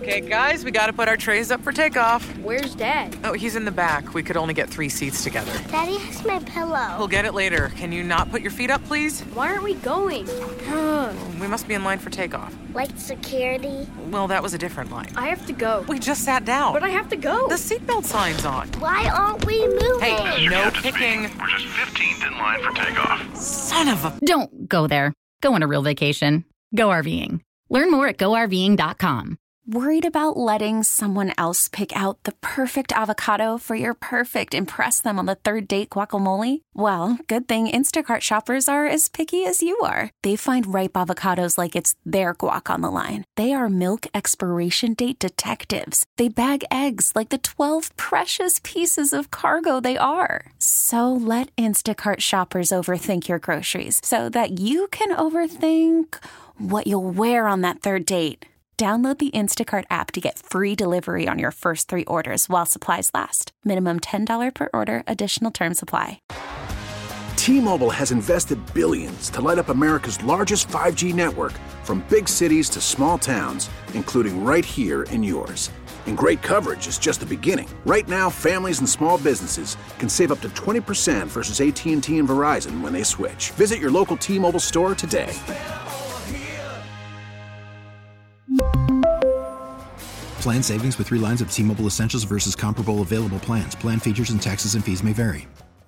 Okay, guys, we gotta put our trays up for takeoff. Where's Dad? Oh, he's in the back. We could only get 3 seats together. Daddy has my pillow. We'll get it later. Can you not put your feet up, please? Why aren't we going? We must be in line for takeoff. Like security? Well, that was a different line. I have to go. We just sat down. But I have to go. The seatbelt sign's on. Why aren't we moving? Hey, no kicking. We're just 15th in line for takeoff. Son of a... Don't go there. Go on a real vacation. Go RVing. Learn more at GoRVing.com. Worried about letting someone else pick out the perfect avocado for your perfect impress them on the third date guacamole? Well, good thing Instacart shoppers are as picky as you are. They find ripe avocados like it's their guac on the line. They are milk expiration date detectives. They bag eggs like the 12 precious pieces of cargo they are. So let Instacart shoppers overthink your groceries so that you can overthink what you'll wear on that third date. Download the Instacart app to get free delivery on your first 3 orders while supplies last. Minimum $10 per order. Additional terms apply. T-Mobile has invested billions to light up America's largest 5G network, from big cities to small towns, including right here in yours. And great coverage is just the beginning. Right now, families and small businesses can save up to 20% versus AT&T and Verizon when they switch. Visit your local T-Mobile store today. Plan savings with 3 lines of T-Mobile Essentials versus comparable available plans. Plan features and taxes and fees may vary.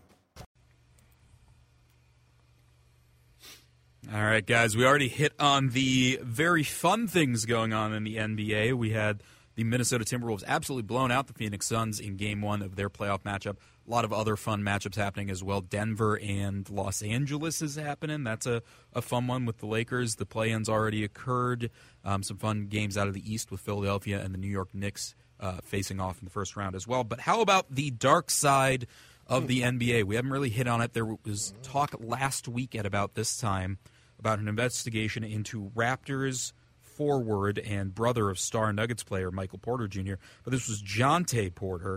All right, guys, we already hit on the very fun things going on in the NBA. We had the Minnesota Timberwolves absolutely blown out the Phoenix Suns in Game 1 of their playoff matchup. A lot of other fun matchups happening as well. Denver and Los Angeles is happening. That's a fun one with the Lakers. The play-ins already occurred. Some fun games out of the East with Philadelphia and the New York Knicks facing off in the first round as well. But how about the dark side of the NBA? We haven't really hit on it. There was talk last week at about this time about an investigation into Raptors forward and brother of star Nuggets player Michael Porter Jr., but this was Jontay Porter,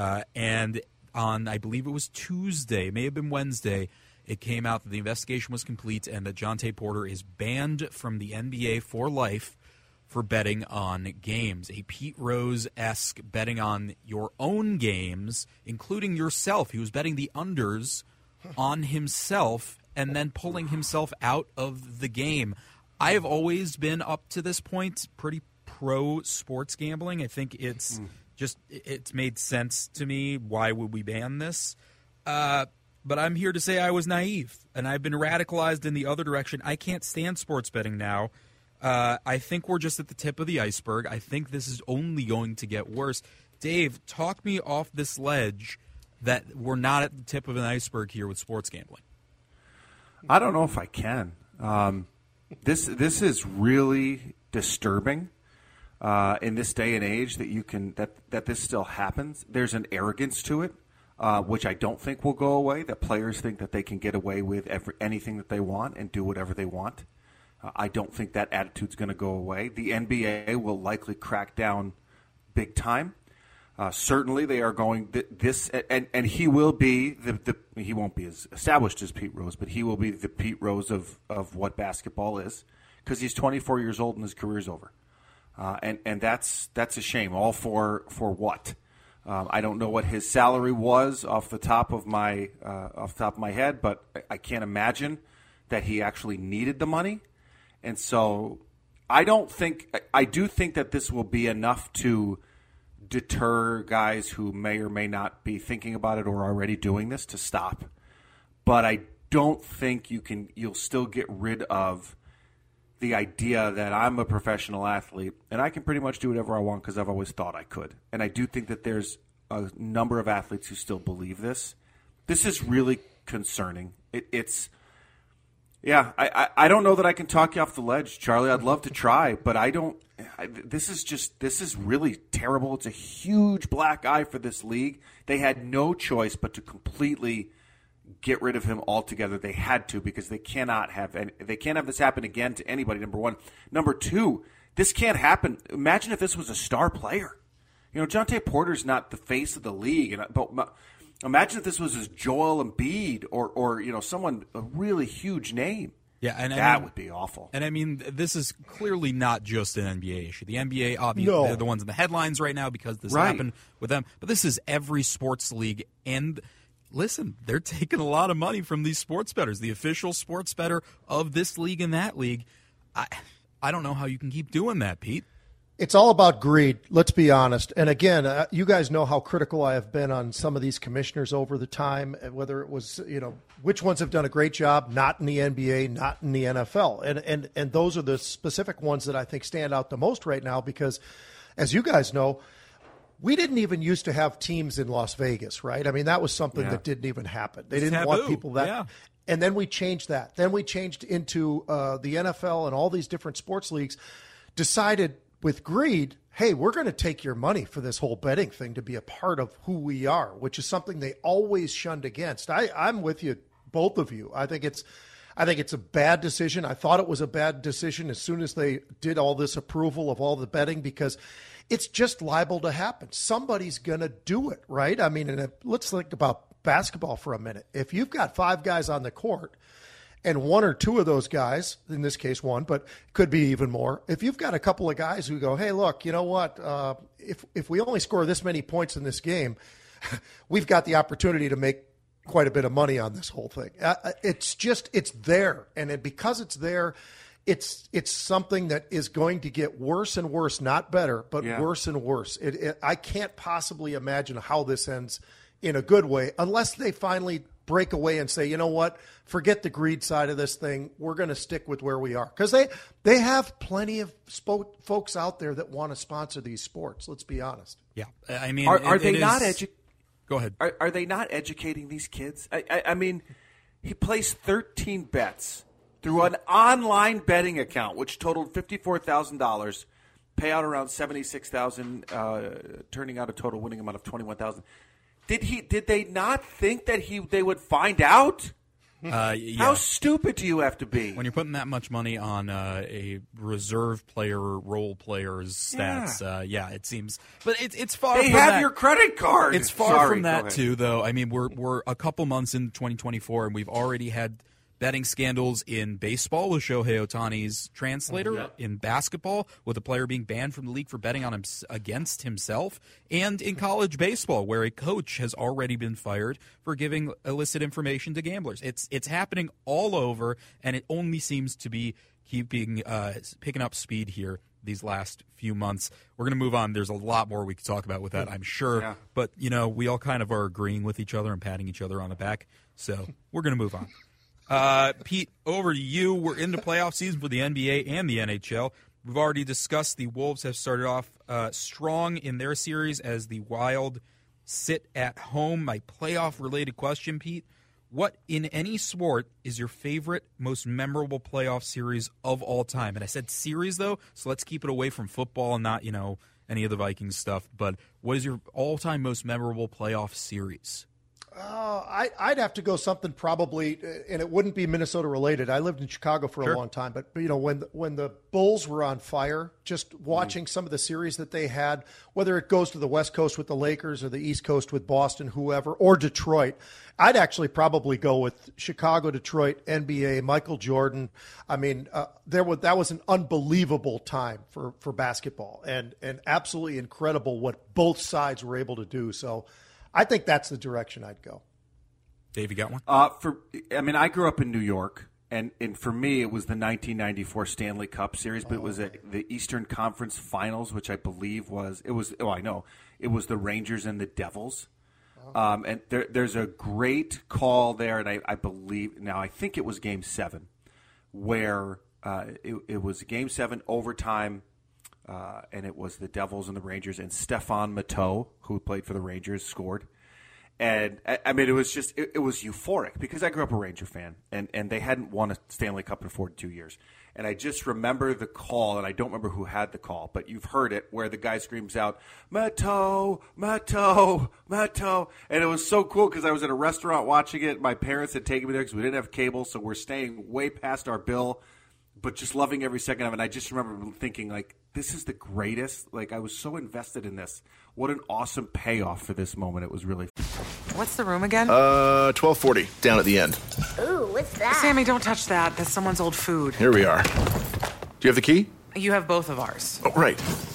and on, I believe it was Tuesday, may have been Wednesday, it came out that the investigation was complete and that Jontay Porter is banned from the NBA for life for betting on games. A Pete Rose-esque betting on your own games, including yourself. He was betting the unders on himself and then pulling himself out of the game. I have always been, up to this point, pretty pro sports gambling. I think it's made sense to me. Why would we ban this? But I'm here to say I was naive, and I've been radicalized in the other direction. I can't stand sports betting now. I think we're just at the tip of the iceberg. I think this is only going to get worse. Dave, talk me off this ledge that we're not at the tip of an iceberg here with sports gambling. I don't know if I can. This is really disturbing in this day and age that you can that this still happens. There's an arrogance to it, which I don't think will go away. That players think that they can get away with anything that they want and do whatever they want. I don't think that attitude's going to go away. The NBA will likely crack down big time. Certainly, they are going this, and he will be he won't be as established as Pete Rose, but he will be the Pete Rose of what basketball is, because he's 24 years old and his career's over, and that's a shame. All for what? I don't know what his salary was off the top of my head, but I can't imagine that he actually needed the money, and so I do think that this will be enough to deter guys who may or may not be thinking about it or already doing this to stop. But I don't think you'll still get rid of the idea that I'm a professional athlete and I can pretty much do whatever I want because I've always thought I could. And I do think that there's a number of athletes who still believe this. This is really concerning. I don't know that I can talk you off the ledge, Charlie. I'd love to try, but I don't. This is really terrible. It's a huge black eye for this league. They had no choice but to completely get rid of him altogether. They had to, because they can't have this happen again to anybody. Number one. Number two, this can't happen. Imagine if this was a star player. Jontay Porter's not the face of the league, but imagine if this was Joel Embiid or someone, a really huge name. Yeah, and that would be awful. And I mean, this is clearly not just an NBA issue. The NBA, obviously, No. they're the ones in the headlines right now because this happened with them. But this is every sports league. And listen, they're taking a lot of money from these sports bettors. The official sports bettor of this league and that league. I don't know how you can keep doing that, Pete. It's all about greed, let's be honest. And again, you guys know how critical I have been on some of these commissioners over the time, whether it was, which ones have done a great job, not in the NBA, not in the NFL. And those are the specific ones that I think stand out the most right now because, as you guys know, we didn't even used to have teams in Las Vegas, right? I mean, that was something that didn't even happen. They didn't want people that. Yeah. And then we changed that. Then we changed into the NFL and all these different sports leagues, decided with greed, hey, we're going to take your money for this whole betting thing to be a part of who we are, which is something they always shunned against. I'm with you, both of you. I think it's a bad decision. I thought it was a bad decision as soon as they did all this approval of all the betting because it's just liable to happen. Somebody's going to do it, right? I mean, let's think about basketball for a minute. If you've got 5 guys on the court, and 1 or 2 of those guys, in this case 1, but could be even more, if you've got a couple of guys who go, hey, look, you know what, if we only score this many points in this game, we've got the opportunity to make quite a bit of money on this whole thing. It's there. And because it's there, it's something that is going to get worse and worse, not better, but worse and worse. I can't possibly imagine how this ends in a good way unless they finally break away and say, you know what, forget the greed side of this thing. We're going to stick with where we are. Because they have plenty of folks out there that want to sponsor these sports. Let's be honest. Yeah. I mean, are they not Go ahead. Are they not educating these kids? I mean, he placed 13 bets through an online betting account, which totaled $54,000, payout around $76,000, turning out a total winning amount of $21,000. Did they not think that they would find out? Yeah. How stupid do you have to be? When you're putting that much money on a reserve player, role player's stats, it seems. But it's far they from that. They have your credit card. It's far from that, too, though. I mean, we're a couple months into 2024, and we've already had betting scandals in baseball with Shohei Ohtani's translator, in basketball with a player being banned from the league for betting on against himself, and in college baseball where a coach has already been fired for giving illicit information to gamblers. It's happening all over, and it only seems to be picking up speed here these last few months. We're going to move on. There's a lot more we could talk about with that, I'm sure. Yeah. But, we all kind of are agreeing with each other and patting each other on the back, so we're going to move on. Pete, over to you. We're into playoff season for the NBA and the NHL. We've already discussed the Wolves have started off strong in their series as the Wild sit at home. My playoff-related question, Pete, what in any sport is your favorite, most memorable playoff series of all time? And I said series, though, so let's keep it away from football and not, any of the Vikings stuff. But what is your all-time most memorable playoff series? I'd have to go something probably, and it wouldn't be Minnesota related. I lived in Chicago for a long time, but when the Bulls were on fire, just watching some of the series that they had, whether it goes to the West Coast with the Lakers or the East Coast with Boston, whoever, or Detroit, I'd actually probably go with Chicago, Detroit, NBA, Michael Jordan. I mean, that was an unbelievable time for basketball, and absolutely incredible what both sides were able to do. So I think that's the direction I'd go. Dave, you got one? I grew up in New York, and for me, it was the 1994 Stanley Cup Series, but it was the Eastern Conference Finals, which I believe it was the Rangers and the Devils. And there's a great call there, and I think it was Game 7, where it was Game 7 overtime. And it was the Devils and the Rangers, and Stefan Matteau, who played for the Rangers, scored. And, I mean, it was just – it was euphoric because I grew up a Ranger fan, and they hadn't won a Stanley Cup in 42 years. And I just remember the call, and I don't remember who had the call, but you've heard it, where the guy screams out, Matteau, Matteau, Matteau. And it was so cool because I was at a restaurant watching it. My parents had taken me there because we didn't have cable, so we're staying way past our bill, but just loving every second of it. And I just remember thinking, like, this is the greatest. Like, I was so invested in this. What an awesome payoff for this moment. It was really What's the room again? 1240, down at the end. Ooh, what's that? Sammy, don't touch that. That's someone's old food. Here we are. Do you have the key? You have both of ours. Oh, right.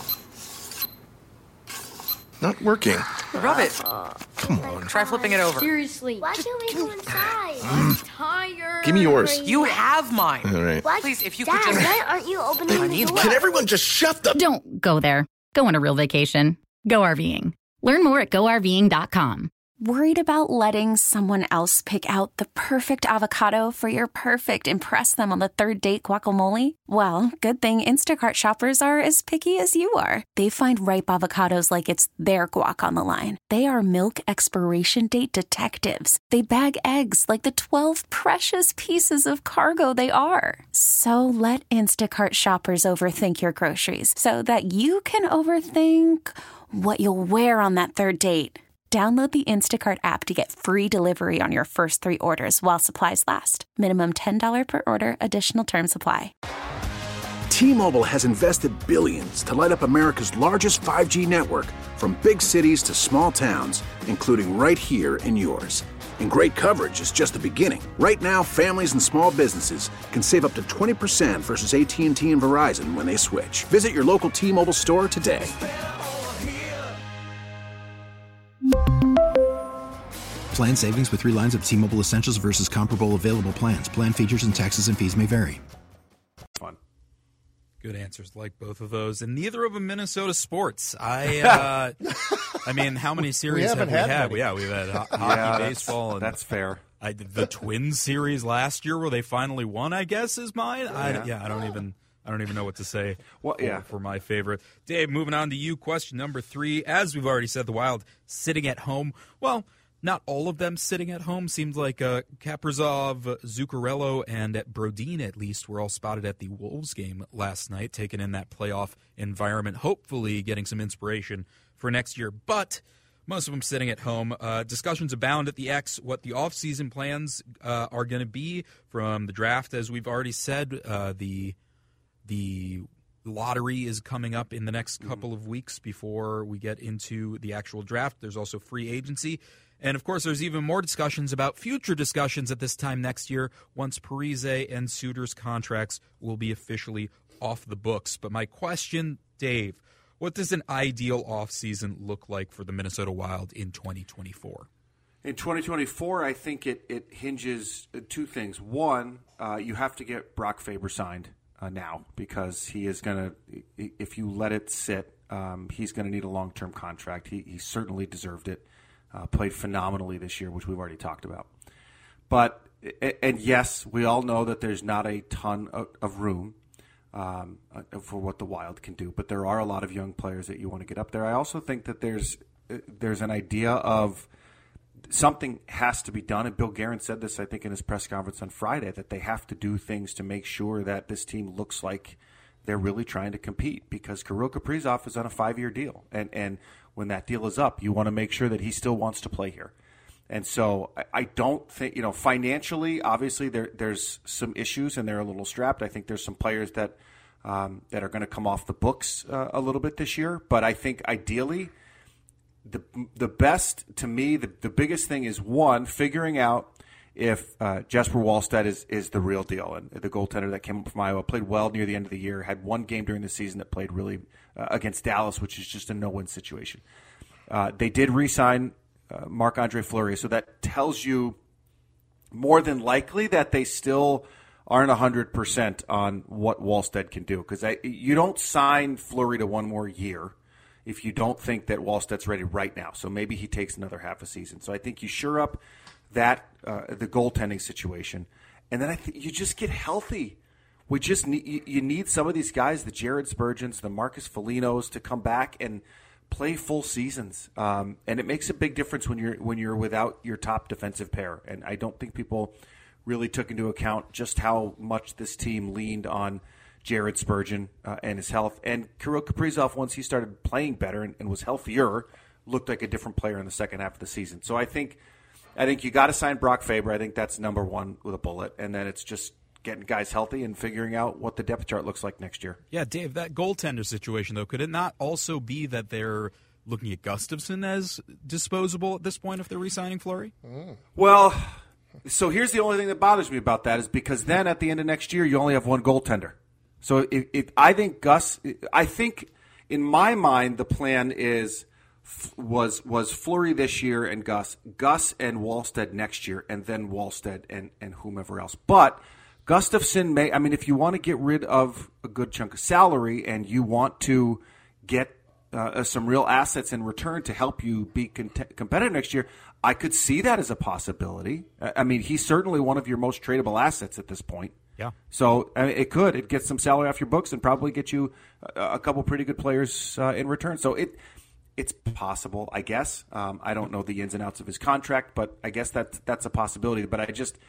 Not working. Rub it. Come on. Try flipping it over. Seriously. Why can't we go inside? I'm tired. Give me yours. You have mine. All right. What? Please, if you Dad, could just... why aren't you opening the door? Can everyone just shut the... Don't go there. Go on a real vacation. Go RVing. Learn more at GoRVing.com. Worried about letting someone else pick out the perfect avocado for your perfect impress them on the third date guacamole? Well, good thing Instacart shoppers are as picky as you are. They find ripe avocados like it's their guac on the line. They are milk expiration date detectives. They bag eggs like the 12 precious pieces of cargo they are. So let Instacart shoppers overthink your groceries so that you can overthink what you'll wear on that third date. Download the Instacart app to get free delivery on your first 3 orders while supplies last. Minimum $10 per order. Additional terms apply. T-Mobile has invested billions to light up America's largest 5G network, from big cities to small towns, including right here in yours. And great coverage is just the beginning. Right now, families and small businesses can save up to 20% versus AT&T and Verizon when they switch. Visit your local T-Mobile store today. Plan savings with 3 lines of T-Mobile Essentials versus comparable available plans. Plan features and taxes and fees may vary. Fun. Good answers, like both of those, and neither of them Minnesota sports. I mean, how many series have we had? Yeah, we've had hockey, baseball. And that's fair. The Twins series last year, where they finally won, I guess, is mine. I don't even know what to say for my favorite. Dave, moving on to you. Question number 3. As we've already said, the Wild sitting at home. Well, not all of them sitting at home. Seems like Kaprizov, Zuccarello, and Brodin, at least, were all spotted at the Wolves game last night, taking in that playoff environment, hopefully getting some inspiration for next year. But most of them sitting at home. Discussions abound at the X what the offseason plans are going to be from the draft, as we've already said. The lottery is coming up in the next couple of weeks before we get into the actual draft. There's also free agency. And, of course, there's even more discussions about future discussions at this time next year once Parise and Suter's contracts will be officially off the books. But my question, Dave, what does an ideal offseason look like for the Minnesota Wild in 2024? In 2024, I think it hinges 2 things. One, you have to get Brock Faber signed now, because he is going to, if you let it sit, he's going to need a long-term contract. He certainly deserved it. Played phenomenally this year, which we've already talked about. But, and yes, we all know that there's not a ton of room for what the Wild can do, but there are a lot of young players that you want to get up there. I also think that there's an idea of something has to be done, and Bill Guerin said this, I think, in his press conference on Friday, that they have to do things to make sure that this team looks like they're really trying to compete, because Kirill Kaprizov is on a 5-year deal, and when that deal is up, you want to make sure that he still wants to play here. And so I don't think, financially, obviously there's some issues and they're a little strapped. I think there's some players that are going to come off the books a little bit this year. But I think ideally, the best, to me, the biggest thing is, one, figuring out if Jesper Wallstedt is the real deal. And the goaltender that came up from Iowa played well near the end of the year, had one game during the season that played really against Dallas, which is just a no-win situation. They did re-sign Marc-Andre Fleury, so that tells you more than likely that they still aren't 100% on what Wallstedt can do, because you don't sign Fleury to one more year if you don't think that Wallstedt's ready right now. So maybe he takes another half a season. So I think you shore up that the goaltending situation, and then I think you just get healthy. We just need some of these guys, the Jared Spurgeons, the Marcus Folignos, to come back and play full seasons, and it makes a big difference when you're without your top defensive pair. And I don't think people really took into account just how much this team leaned on Jared Spurgeon and his health. And Kirill Kaprizov, once he started playing better and was healthier, looked like a different player in the second half of the season. So I think you got to sign Brock Faber. I think that's number one with a bullet, and then it's just getting guys healthy and figuring out what the depth chart looks like next year. Yeah, Dave, that goaltender situation, though, could it not also be that they're looking at Gustafsson as disposable at this point if they're re-signing Fleury? Well, so here's the only thing that bothers me about that is because then at the end of next year you only have one goaltender. So I think in my mind the plan was Fleury this year and Gus and Wallstead next year, and then Wallstead and whomever else. But Gustafsson if you want to get rid of a good chunk of salary and you want to get some real assets in return to help you be competitive next year, I could see that as a possibility. He's certainly one of your most tradable assets at this point. Yeah. So it gets some salary off your books and probably get you a couple pretty good players in return. So it's possible, I guess. I don't know the ins and outs of his contract, but I guess that's a possibility. But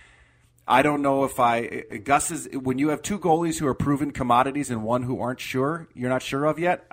I don't know if Gus is, when you have two goalies who are proven commodities and one who you're not sure of yet,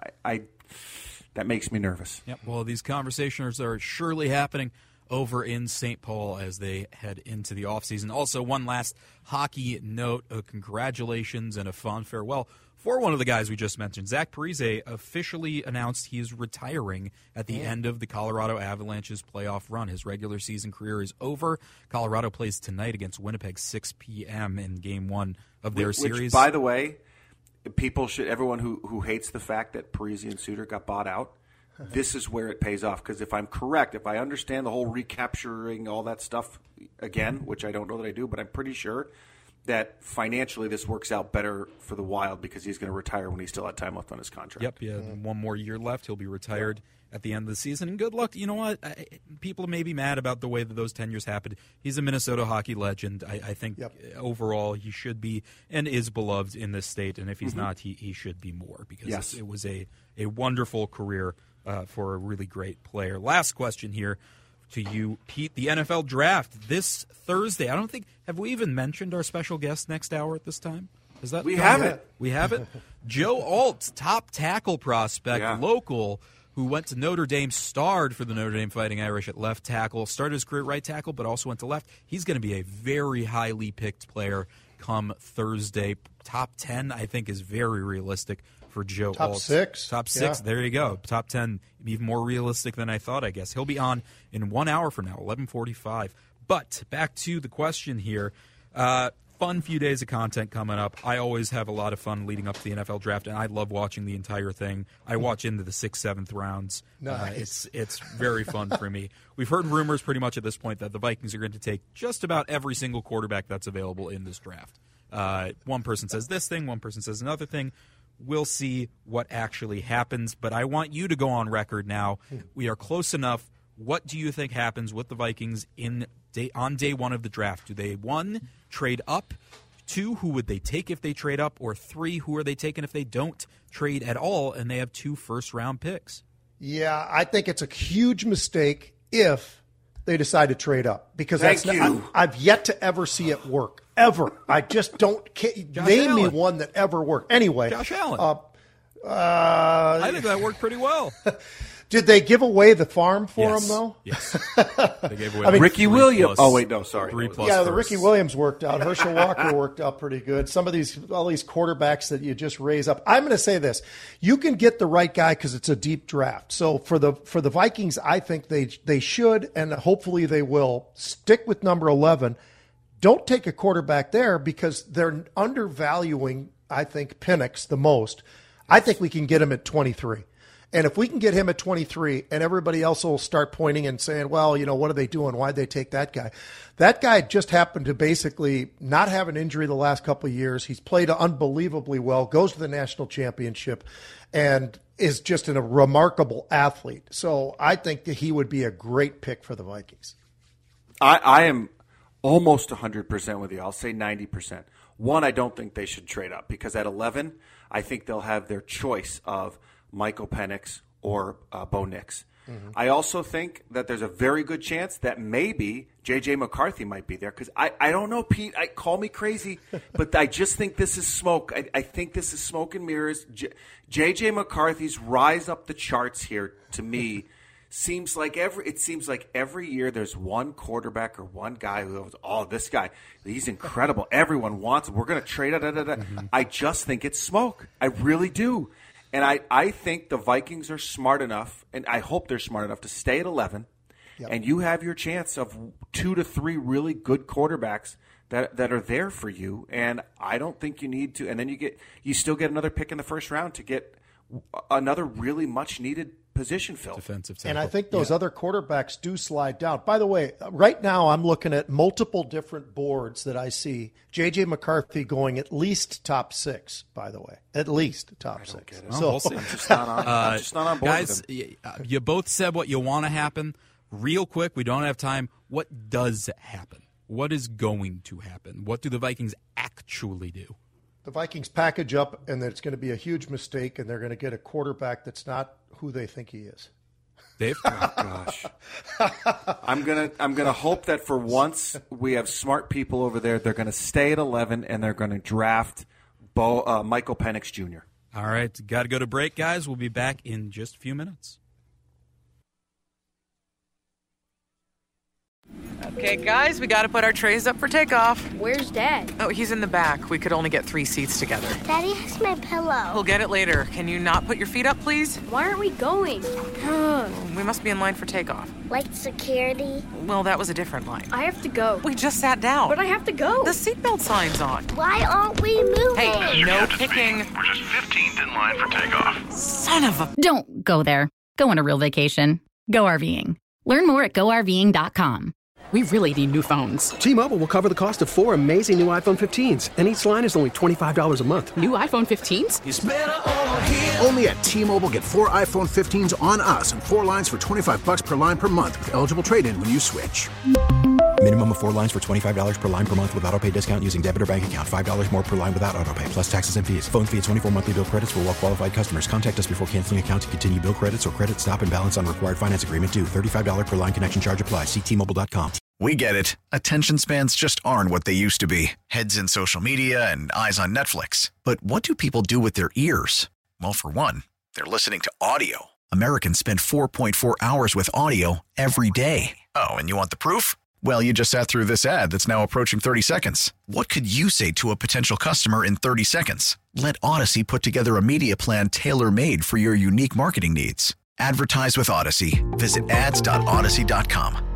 that makes me nervous. Yep. Well, these conversations are surely happening over in St. Paul as they head into the offseason. Also, one last hockey note, congratulations and a fond farewell for one of the guys we just mentioned. Zach Parise officially announced he is retiring at the end of the Colorado Avalanche's playoff run. His regular season career is over. Colorado plays tonight against Winnipeg, 6 p.m. in Game 1 of their series. Which, by the way, everyone who hates the fact that Parise and Suter got bought out, this is where it pays off. Because if I'm correct, if I understand the whole recapturing all that stuff again, which I don't know that I do, but I'm pretty sure that financially this works out better for the Wild because he's going to retire when he still had time left on his contract. Yep, yeah, one more year left. He'll be retired at the end of the season. And good luck. You know what? People may be mad about the way that those tenures happened. He's a Minnesota hockey legend. I think overall he should be and is beloved in this state. And if he's not, he should be more because it was a wonderful career for a really great player. Last question here to you, Pete. The NFL draft this Thursday. I don't think, have we even mentioned our special guest next hour at this time? Is that we haven't? We haven't. Joe Alt, top tackle prospect, local, who went to Notre Dame, starred for the Notre Dame Fighting Irish at left tackle, started his career at right tackle, but also went to left. He's going to be a very highly picked player come Thursday. Top 10, I think, is very realistic for Joe Alt. Top 6. Top 6, there you go. Top 10, even more realistic than I thought, I guess. He'll be on in 1 hour from now, 11:45. But back to the question here. Fun few days of content coming up. I always have a lot of fun leading up to the NFL draft, and I love watching the entire thing. I watch into the 6th, 7th rounds. Nice. It's very fun for me. We've heard rumors pretty much at this point that the Vikings are going to take just about every single quarterback that's available in this draft. One person says this thing, one person says another thing. We'll see what actually happens, but I want you to go on record now. We are close enough. What do you think happens with the Vikings on day one of the draft? Do they, 1, trade up? 2, who would they take if they trade up? Or 3, who are they taking if they don't trade at all and they have 2 first-round picks? Yeah, I think it's a huge mistake if they decide to trade up because I've yet to ever see it work. Ever. I just don't name me one that ever worked. Anyway. Josh Allen. I think that worked pretty well. Did they give away the farm for him, though? Yes. They gave away Ricky Williams. Oh, wait, no, sorry. 3+ Yeah, the Ricky Williams worked out. Herschel Walker worked out pretty good. Some of all these quarterbacks that you just raise up. I'm going to say this. You can get the right guy because it's a deep draft. So for the Vikings, I think they should, and hopefully they will, stick with number 11. Don't take a quarterback there because they're undervaluing, I think, Penix the most. I think we can get him at 23. And if we can get him at 23 and everybody else will start pointing and saying, well, what are they doing? Why'd they take that guy? That guy just happened to basically not have an injury the last couple of years. He's played unbelievably well, goes to the national championship, and is just a remarkable athlete. So I think that he would be a great pick for the Vikings. I am almost 100% with you. I'll say 90%. 1, I don't think they should trade up because at 11, I think they'll have their choice of Michael Penix or Bo Nix. Mm-hmm. I also think that there's a very good chance that maybe J.J. McCarthy might be there because I don't know, Pete. Call me crazy, but I just think this is smoke. I think this is smoke and mirrors. J.J. McCarthy's rise up the charts here to me seems like every year there's one quarterback or one guy who goes, oh, this guy, he's incredible. Everyone wants him. We're going to trade it. Mm-hmm. I just think it's smoke. I really do. And I think the Vikings are smart enough, and I hope they're smart enough to stay at 11, and you have your chance of 2 to 3 really good quarterbacks that are there for you. And I don't think you need to. And then you still get another pick in the first round to get another really much needed position filled. Defensive tackle. And I think those other quarterbacks do slide down. By the way, right now I'm looking at multiple different boards that I see J.J. McCarthy going at least top 6, by the way. At least top 6. So we'll see. I'm just not on board guys, with him. You both said what you want to happen. Real quick, we don't have time. What does happen? What is going to happen? What do the Vikings actually do? The Vikings package up, and it's going to be a huge mistake, and they're going to get a quarterback that's not who they think he is. Dave? Oh, gosh. I'm gonna hope that for once we have smart people over there. They're going to stay at 11, and they're going to draft Michael Penix Jr. All right. Got to go to break, guys. We'll be back in just a few minutes. Okay, guys, we got to put our trays up for takeoff. Where's Dad? Oh, he's in the back. We could only get 3 seats together. Daddy has my pillow. We'll get it later. Can you not put your feet up, please? Why aren't we going? We must be in line for takeoff. Like security? Well, that was a different line. I have to go. We just sat down. But I have to go. The seatbelt sign's on. Why aren't we moving? Hey, no kicking. We're just 15th in line for takeoff. Son of a... Don't go there. Go on a real vacation. Go RVing. Learn more at GoRVing.com. We really need new phones. T-Mobile will cover the cost of 4 amazing new iPhone 15s, and each line is only $25 a month. New iPhone 15s? It's better over here. Only at T-Mobile, get 4 iPhone 15s on us and 4 lines for $25 per line per month with eligible trade-in when you switch. Minimum of 4 lines for $25 per line per month with autopay discount using debit or bank account. $5 more per line without autopay, plus taxes and fees. Phone fee at 24 monthly bill credits for well-qualified customers. Contact us before canceling account to continue bill credits or credit stop and balance on required finance agreement due. $35 per line connection charge applies. See T-Mobile.com. We get it. Attention spans just aren't what they used to be. Heads in social media and eyes on Netflix. But what do people do with their ears? Well, for one, they're listening to audio. Americans spend 4.4 hours with audio every day. Oh, and you want the proof? Well, you just sat through this ad that's now approaching 30 seconds. What could you say to a potential customer in 30 seconds? Let Odyssey put together a media plan tailor-made for your unique marketing needs. Advertise with Odyssey. Visit ads.odyssey.com.